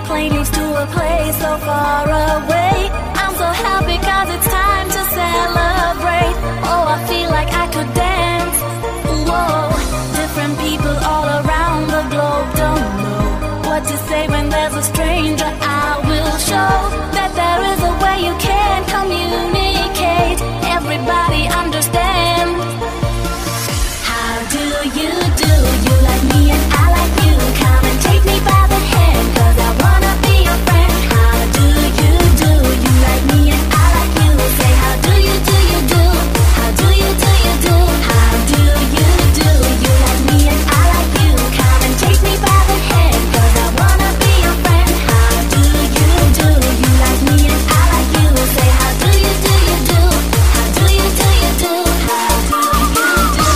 plane leaves to a place so far away. I'm so happy 'cause it's time to celebrate. Oh, I feel like I could dance. Whoa, different people all around the globe don't know what to say when there's a stranger. I will show that there is a way you can communicate. Everybody understand. How do you do? You like me and I like you. Come and take me by the hand, 'cause I wanna be your friend. How do you do? You like me and I like you. Say how do you do? You do. How do you do? You do. How do you do? You like me and I like you. Come and take me by the hand, 'cause I wanna be your friend. How do you do? You like me and I like you. Say how do you do? You do. How do you do? You do. How do you do?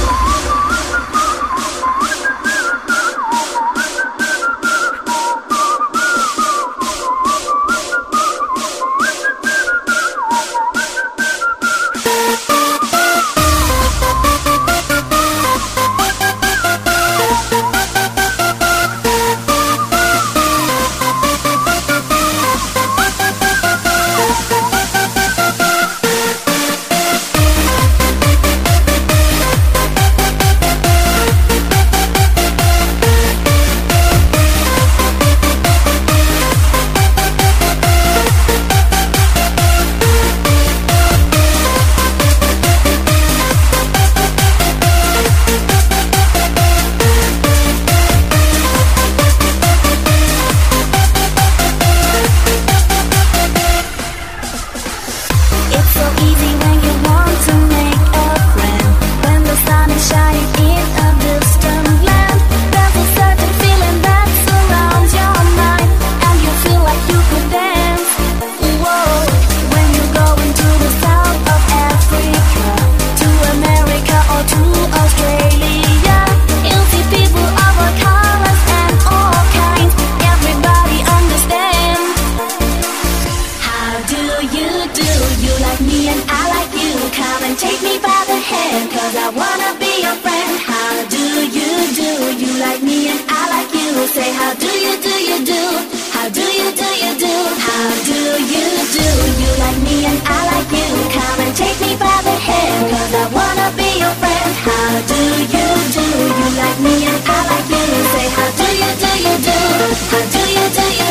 It's so easy when you want to make a friend. When the sun is shining in a distant land, there's a certain feeling that surrounds your mind, and you feel like you could dance. Whoa, when you go into the south of Africa, to America or to Australia, you'll see people of all colors and all kinds. Everybody understands. How do you do? You like me and I like you. Come and take me by the hand, 'cause I wanna be your friend. How do you do? You like me and I like you. Say how do you do? You do. How do you do? You do. How do you do? You like me and I like you. Come and take me by the hand, 'cause I wanna be your friend. How do you do? You like me and I like you. Say how do you do? You do. How do you do? You